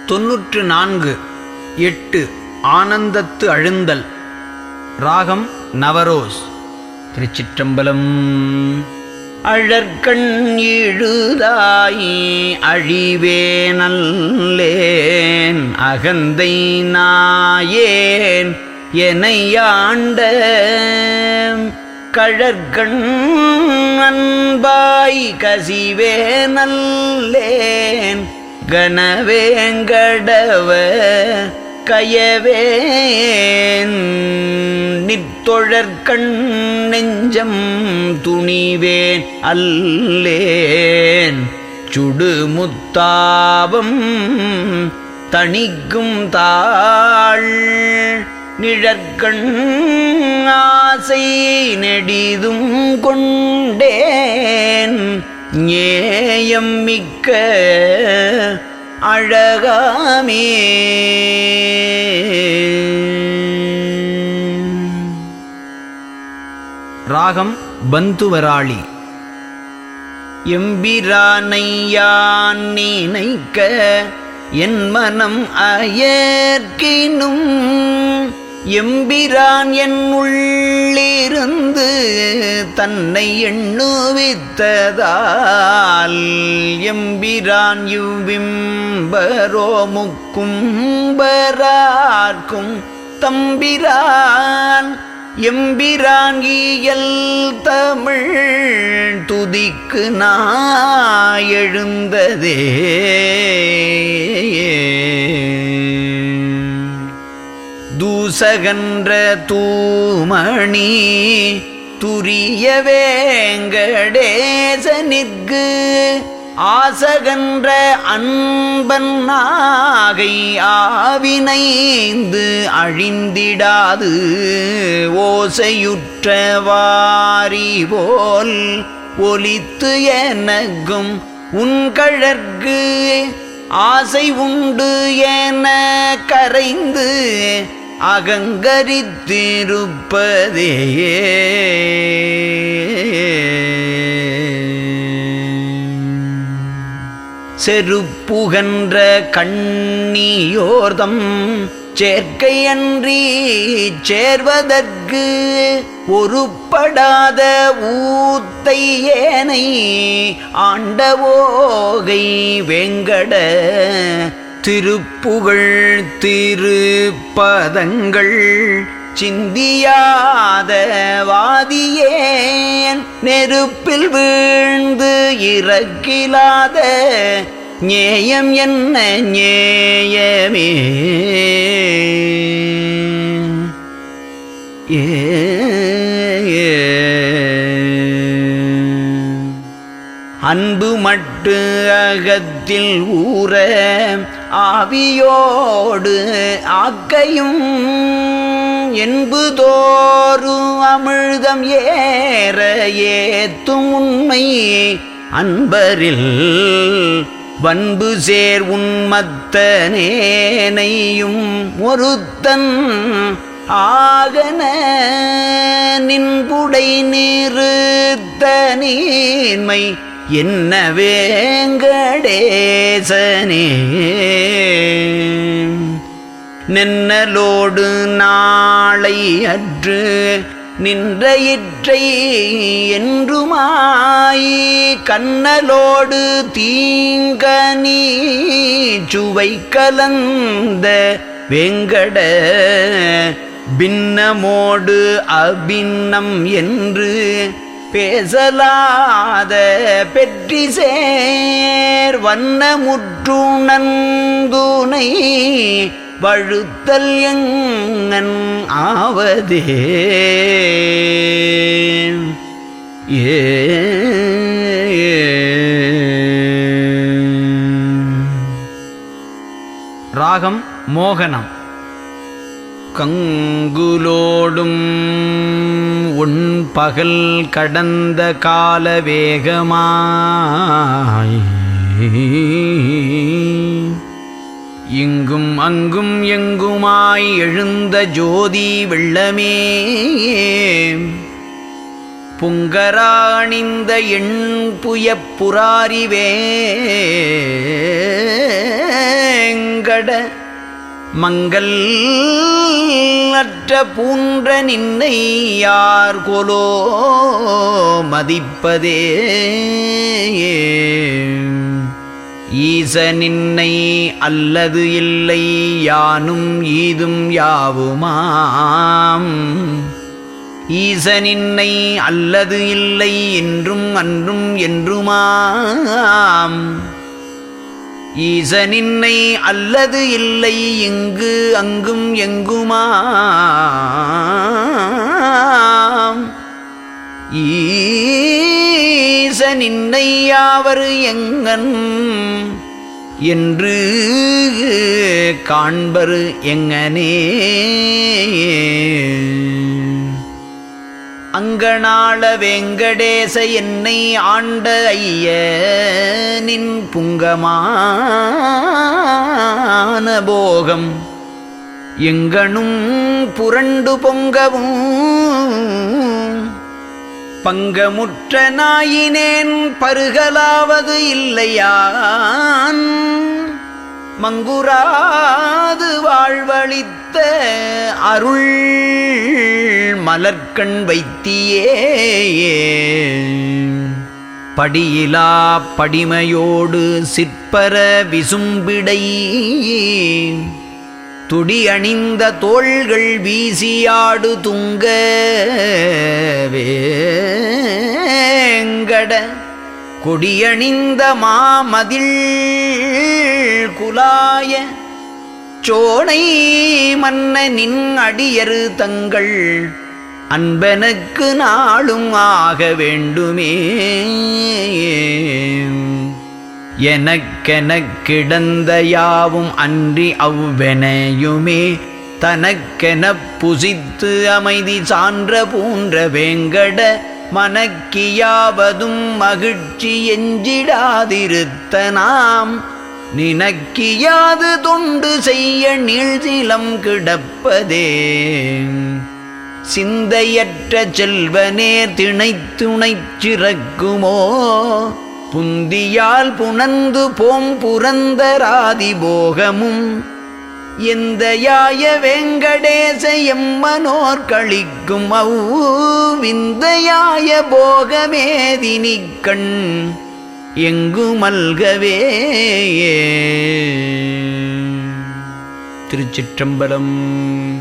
94 8 ஆனந்தத்து அழுந்தல். ராகம் நவரோஸ். திருச்சிற்றம்பலம். அழற்கண் எழுதாய் அழிவே நல்லேன் அகந்தை நாயேன் எனையாண்ட கழற்கண் அன்பாய் கசிவே நல்லேன் கணவேங்கடவ கயவேன் நித்தொழற்கண் நெஞ்சம் துணிவேன் அல்லேன் சுடுமுத்தாபம் தணிக்கும் தாள் நிழற்கண் ஆசை நெடிதும் கொண்டேன் ஞேயம் மிக்க அழகாமே. ராகம் பந்துவராளி. எம்பிரானையான் நினைக்க என் மனம் அயர்க்கினும் எம்பிரான் என் உள்ளிருந்து தன்னை எண்ணுவித்ததால் எம்பிரான் இவ்விம்பரோமுக்கும் பரார்க்கும் தம்பிரான் எம்பிரான் இயல் தமிழ் துதிக்கு நாயெழுந்ததே. தூசகன்ற தூமணி துரிய வேங்கடேசனிற்கு ஆசகன்ற அன்பன் நாகை ஆவினைந்து அழிந்திடாது ஓசையுற்ற வாரி போல் ஒலித்து எனக்கும் உன்கழற்கு ஆசை உண்டு என கரைந்து அகங்கரித்திருப்பதே. செருப்புகன்ற கண்ணியோர்தம் சேர்க்கையன்றி சேர்வதற்கு ஒருப்படாத ஊத்தை ஏனை ஆண்டவோகை வேங்கட திருப்புகழ் திருப்பதங்கள் சிந்தியாத வாதியேன் நெருப்பில் வீழ்ந்து இறக்கிலாத ஞேயம் என்ன ஞேயமே. அன்பு மட்டு அகத்தில் ஊற ஆவியோடு ஆக்கையும் என்புதோறும் அமிழ்தம் ஏற ஏத்தும் உண்மை அன்பரில் வன்பு சேர் உன்மத்தனேனையும் ஒருத்தன் ஆகன நின்புடை நிறுத்த நீர்மை என்ன வேங்கடேசனே. நென்னலோடு நாளை அற்று நின்றயிற்றை என்றுமாய் கண்ணலோடு தீங்கனி சுவை கலந்த வேங்கட பின்னமோடு அபின்னம் என்று பேசலாத பெற்றி சேர் வண்ணமுற்றுணந்துனை வழுத்தல் எங்கன் ஆவதே. ராகம் மோகனம். கங்குலோடும் உன் பகல் கடந்த கால வேகமாய் இங்கும் அங்கும் எங்குமாய் எழுந்த ஜோதி வெள்ளமே புங்கராணிந்த எண் புயப்புராரிவேங்கட வேங்கட மங்கள் அற்ற பூன்ற நின்னை யார் கொலோ மதிப்பதே ஈச நின்னை அல்லது இல்லை யானும் ஈதும் யாவுமாம் ஈச நின்னை அல்லது இல்லை என்றும் அன்றும் என்றுமாம் ஈச நின்னை அல்லது இல்லை இங்கு அங்கும் எங்குமாம் ஈச நின்னை யாவர் எங்கன் என்று காண்பர் எங்கனே அங்கணாள வெங்கடேச என்னை ஆண்ட ஐய நின் புங்கமான போகம் எங்கனும் புரண்டு பொங்கவும் பங்கமுற்ற நாயினேன் பருகலாவது இல்லையான் மங்குராது வாழ்வழித்த அருள் மலர்கண் வைத்தியே படியிலா படிமையோடு சிற்பர விசும்பிடை துடி அணிந்த தோள்கள் வீசியாடு துங்க வேங்கட கொடியணிந்த மாமதில் குலாய சோனை மன்ன நின் அடியரு தங்கள் அன்பனுக்கு நாளும் ஆக வேண்டுமே எனக்கெனக் கிடந்த யாவும் அன்றி அவ்வெனையுமே தனக்கெனப் புசித்து அமைதி சான்ற பூன்ற வேங்கட மனக்கியாவதும் மகிழ்ச்சி எஞ்சிடாதிருத்த நாம் நினக்கியாது தொண்டு செய்ய நீழ்சிலம் கிடப்பதே சிந்தையற்ற செல்வனேர் திணைத்துணைச் சிறக்குமோ புந்தியால் புணர்ந்து போம் புரந்தராதி போகமும் எந்தையாய வெங்கடேச எம்மனோர் கழிக்கும் விந்தையாய போகமேதினிக்கண் எங்கு மல்கவே. திருச்சிற்றம்பலம்.